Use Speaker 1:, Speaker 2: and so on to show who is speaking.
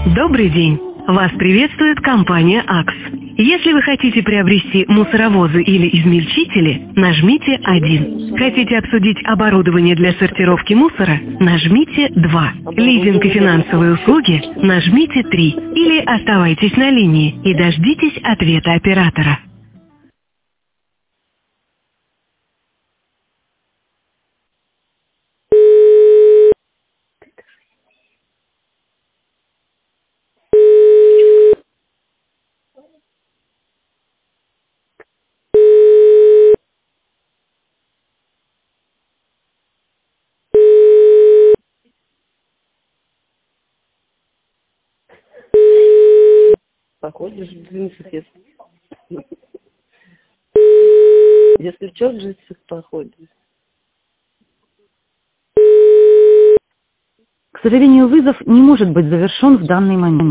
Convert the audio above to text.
Speaker 1: Добрый день! Вас приветствует компания АКС. Если вы хотите приобрести мусоровозы или измельчители, нажмите 1. Хотите обсудить оборудование для сортировки мусора? Нажмите 2. Лизинг и финансовые услуги? Нажмите 3. Или оставайтесь на линии и дождитесь ответа оператора.
Speaker 2: Походишь в Джинсах, если в Джинсах походишь.
Speaker 3: К сожалению, вызов не может быть завершен в данный момент.